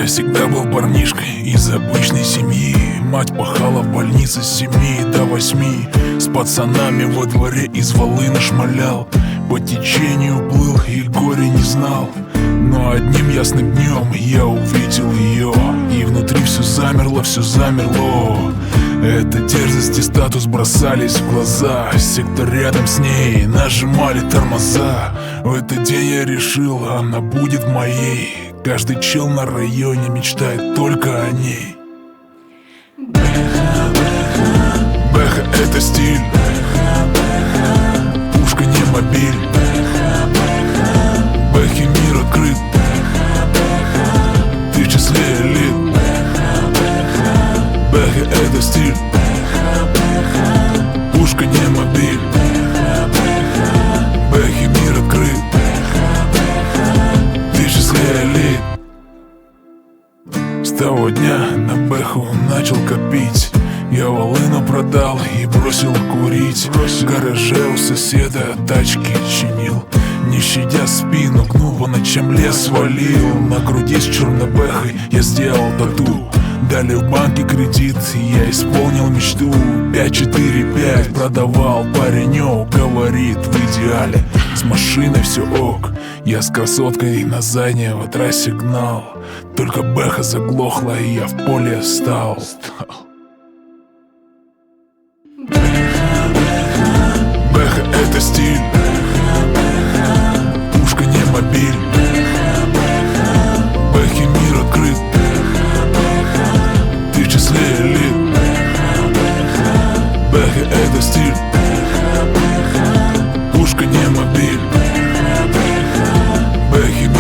Я всегда был парнишкой из обычной семьи. Мать пахала в больнице с 7 до 8. С пацанами во дворе из волына шмалял. По течению плыл и горя не знал. Но одним ясным днем я увидел ее, и внутри все замерло, все замерло. Эта дерзость и статус бросались в глаза. Сектор рядом с ней нажимали тормоза. В этот день я решил, она будет моей. Каждый чел на районе мечтает только о ней. Бэха — это стиль, пушка не мобиль. Бэхе мир открыт, ты в числе элит. Бэха — это стиль, пушка не мобиль. Бэхе мир открыт, ты в числе элит. С того дня на бэху начал копить. Я волыну продал и бросил курить. В гараже у соседа тачки чинил. Не щадя спину, гнул по ночам, лес валил. На груди с черной бэхой я сделал тату. Дали в банке кредит, и я исполнил мечту. 5-4-5 продавал, паренек говорит, в идеале с машиной все ок. Я с красоткой на задней в трассе гнал. Только бэха заглохла, и я в поле встал. Бэха — это стиль, пушка не мобиль. Бэхе мир открыт, ты в числе элит. Бэха — это стиль, пушка не мобиль. Бэхе